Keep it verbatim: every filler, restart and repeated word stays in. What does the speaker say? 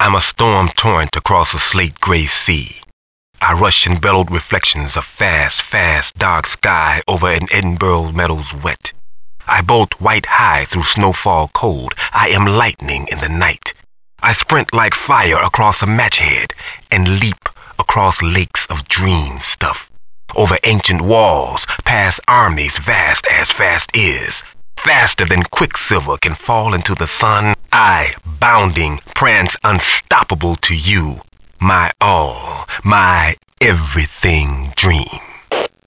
I'm a storm torrent across a slate gray sea. I rush in bellowed reflections of fast, fast, dark sky over an Edinburgh meadows wet. I bolt white high through snowfall cold. I am lightning in the night. I sprint like fire across a match head and leap across lakes of dream stuff. Over ancient walls, past armies vast as fast is. Faster than quicksilver can fall into the sun, I, bounding, prance unstoppable to you. My all, my everything dream.